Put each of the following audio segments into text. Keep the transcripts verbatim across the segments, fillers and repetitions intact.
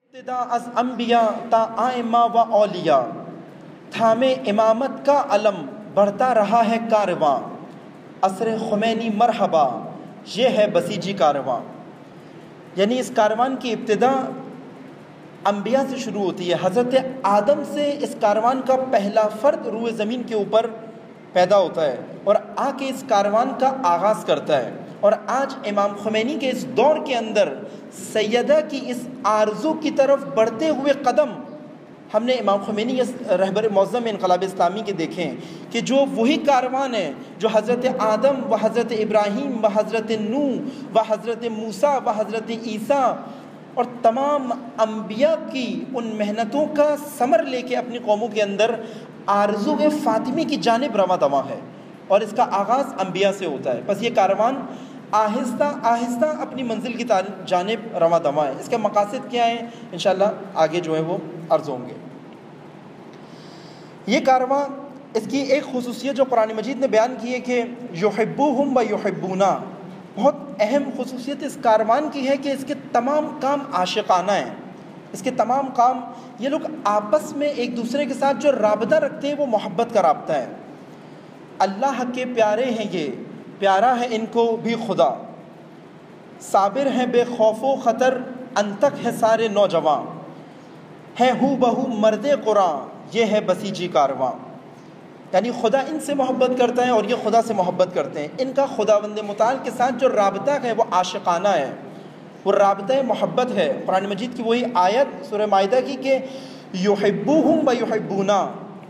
ابتدا از انبیاء تا ائمہ و اولیاء، تھامے امامت کا علم بڑھتا رہا ہے کارواں، عصر خمینی مرحبا یہ ہے بسیجی کارواں۔ یعنی اس کاروان کی ابتدا انبیاء سے شروع ہوتی ہے۔ حضرت آدم سے اس کاروان کا پہلا فرد روئے زمین کے اوپر پیدا ہوتا ہے اور آ کے اس کاروان کا آغاز کرتا ہے۔ اور آج امام خمینی کے اس دور کے اندر سیدہ کی اس آرزو کی طرف بڑھتے ہوئے قدم ہم نے امام خمینی اس رہبر معظم انقلاب اسلامی کے دیکھیں کہ جو وہی کاروان ہے جو حضرت آدم و حضرت ابراہیم و حضرت نوح و حضرت موسیٰ و حضرت عیسیٰ اور تمام انبیاء کی ان محنتوں کا ثمر لے کے اپنی قوموں کے اندر آرزو فاطمی کی جانب رواں دواں ہے، اور اس کا آغاز انبیاء سے ہوتا ہے۔ بس یہ کاروان آہستہ آہستہ اپنی منزل کی جانب رواں دواں ہے۔ اس کے مقاصد کیا ہیں انشاءاللہ آگے جو ہے وہ عرض ہوں گے۔ یہ کارواں، اس کی ایک خصوصیت جو قرآن مجید نے بیان کی ہے کہ یحبوہم و یحبونا، بہت اہم خصوصیت اس کاروان کی ہے کہ اس کے تمام کام عاشقانہ ہیں۔ اس کے تمام کام، یہ لوگ آپس میں ایک دوسرے کے ساتھ جو رابطہ رکھتے ہیں وہ محبت کا رابطہ ہے۔ اللہ کے پیارے ہیں، یہ پیارا ہے ان کو بھی خدا، صابر ہیں بے خوف و خطر انتق ہے سارے نوجوان، ہے ہو بہو مرد قرآن یہ ہے بسیجی کارواں۔ یعنی خدا ان سے محبت کرتا ہے اور یہ خدا سے محبت کرتے ہیں۔ ان کا خداوند متعال کے ساتھ جو رابطہ ہے وہ عاشقانہ ہے، وہ رابطہ محبت ہے۔ قرآن مجید کی وہی آیت سورہ مائدہ کی کہ یحبوہم و یحبونا،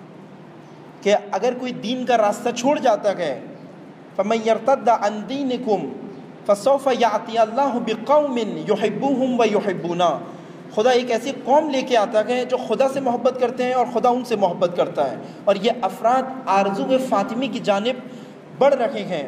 کہ اگر کوئی دین کا راستہ چھوڑ جاتا ہے فَمَن يَرْتَدَّ عَن دِينِكُمْ فَسَوْفَ يَأْتِي اللَّهُ بِقَوْمٍ يُحِبُّهُمْ وَيُحِبُّونَ، خدا ایک ایسی قوم لے کے آتا ہے جو خدا سے محبت کرتے ہیں اور خدا ان سے محبت کرتا ہے، اور یہ افراد آرزو فاطمی کی جانب بڑھ رہے ہیں،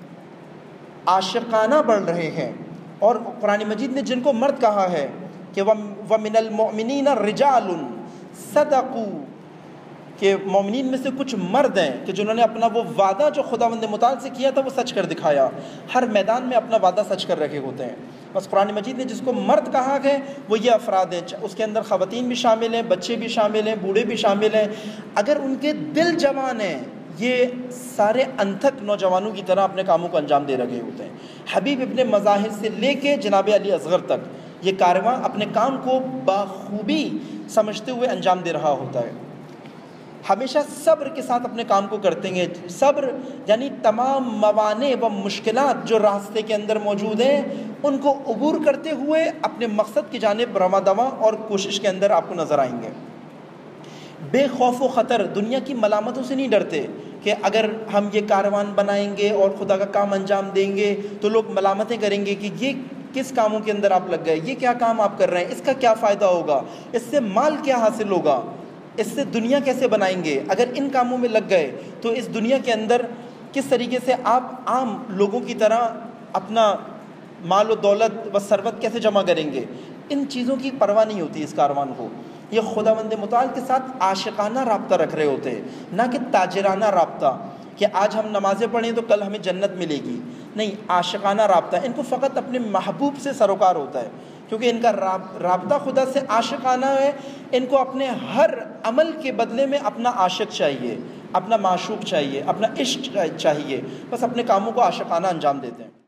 عاشقانہ بڑھ رہے ہیں۔ اور قرآن مجید نے جن کو مرد کہا ہے کہ وَمِنَ الْمُؤْمِنِينَ رِجَالٌ صَدَقُوا، کہ مومنین میں سے کچھ مرد ہیں کہ جنہوں نے اپنا وہ وعدہ جو خداوند متعال سے کیا تھا وہ سچ کر دکھایا۔ ہر میدان میں اپنا وعدہ سچ کر رکھے ہوتے ہیں۔ بس قرآن مجید نے جس کو مرد کہا ہے وہ یہ افراد ہیں، اس کے اندر خواتین بھی شامل ہیں، بچے بھی شامل ہیں، بوڑھے بھی شامل ہیں۔ اگر ان کے دل جوان ہیں یہ سارے انتھک نوجوانوں کی طرح اپنے کاموں کو انجام دے رکھے ہوتے ہیں۔ حبیب ابن مظاہر سے لے کے جناب علی اصغر تک یہ کارواں اپنے کام کو بخوبی سمجھتے ہوئے انجام دے رہا ہوتا ہے۔ ہمیشہ صبر کے ساتھ اپنے کام کو کرتے ہیں۔ صبر یعنی تمام موانع و مشکلات جو راستے کے اندر موجود ہیں ان کو عبور کرتے ہوئے اپنے مقصد کی جانب رواں دواں اور کوشش کے اندر آپ کو نظر آئیں گے۔ بے خوف و خطر، دنیا کی ملامتوں سے نہیں ڈرتے کہ اگر ہم یہ کاروان بنائیں گے اور خدا کا کام انجام دیں گے تو لوگ ملامتیں کریں گے کہ یہ کس کاموں کے اندر آپ لگ گئے، یہ کیا کام آپ کر رہے ہیں، اس کا کیا فائدہ ہوگا، اس سے مال کیا حاصل ہوگا، اس سے دنیا کیسے بنائیں گے، اگر ان کاموں میں لگ گئے تو اس دنیا کے اندر کس طریقے سے آپ عام لوگوں کی طرح اپنا مال و دولت و ثروت کیسے جمع کریں گے۔ ان چیزوں کی پرواہ نہیں ہوتی اس کاروان کو۔ یہ خداوند متعال کے ساتھ عاشقانہ رابطہ رکھ رہے ہوتے ہیں، نہ کہ تاجرانہ رابطہ کہ آج ہم نمازیں پڑھیں تو کل ہمیں جنت ملے گی، نہیں، عاشقانہ رابطہ۔ ان کو فقط اپنے محبوب سے سروکار ہوتا ہے کیونکہ ان کا رابطہ خدا سے عاشقانہ ہے۔ ان کو اپنے ہر عمل کے بدلے میں اپنا عاشق چاہیے، اپنا معشوق چاہیے، اپنا عشق چاہیے، بس اپنے کاموں کو عاشقانہ انجام دیتے ہیں۔